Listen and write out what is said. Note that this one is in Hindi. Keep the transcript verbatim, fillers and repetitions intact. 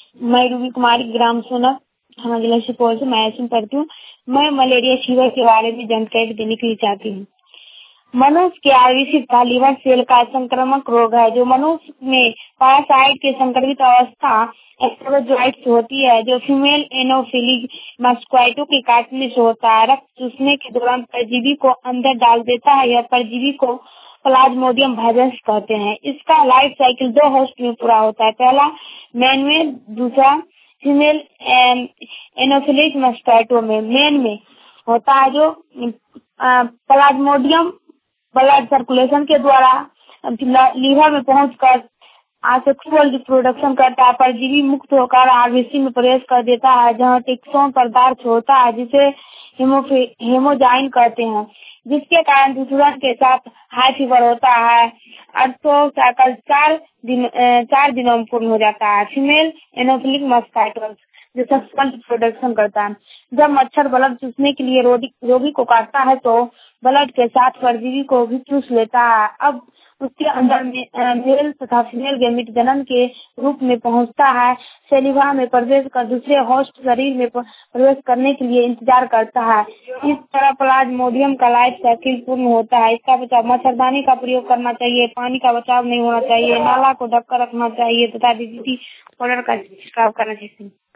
मैं रूबी कुमारी ग्राम सोना थाना जिला सुपौल से मैं पढ़ती हूँ। मैं मलेरिया फीवर के बारे में जानकारी देने के लिए चाहती हूँ। मनुष्य के आवेशित का लीवर सेल का संक्रामक रोग है जो मनुष्य में पैरासाइट के संक्रमित अवस्था एस्ट्रोजोइट्स होती है, जो फीमेल एनोफिलिक मस्क्वाइटो के काटने से होता है। रक्त चूसने के दौरान परजीवी को अंदर डाल देता है। यह परजीवी को प्लाज्मोडियम वायरस कहते हैं। इसका लाइफ साइकिल दो होस्ट में पूरा होता है। पहला मैन में, दूसरा फीमेल एनोफिलिक मस्क्वाइटो में। मैन में होता है जो प्लाज्मोडियम ब्लड सर्कुलेशन के द्वारा लीवर में पहुंचकर आसेक्सुअल रिप्रोडक्शन करता है। परजीवी मुक्त होकर आरबीसी में प्रवेश कर देता है, जहां टिक्सोन पदार्थ होता है जिसे हेमोजाइन कहते हैं, जिसके कारण दूसरन के साथ हाई फीवर होता है। अर्थो साइकिल चार दिन चार दिनों में पूर्ण हो जाता है। फीमेल एनोफिलिक मस्क्वाइटो जो सेक्सुअल रिप्रोडक्शन करता है। जब मच्छर ब्लड चूसने के लिए रोगी को काटता है तो ब्लड के साथ परजीवी को भी चूस लेता है। अब उसके अंदर मेल तथा फीमेल गैमीट जनन के रूप में पहुंचता है। सेलिवा में प्रवेश कर दूसरे होस्ट शरीर में प्रवेश करने के लिए इंतजार करता है। इस तरह प्लाज्मोडियम का लाइफ साइकिल पूर्ण होता है। इसका बचाव मच्छरदानी का प्रयोग करना चाहिए, पानी का बचाव नहीं होना चाहिए, नाला को ढककर रखना चाहिए तथा डीडीटी पाउडर का छिड़काव करना चाहिए।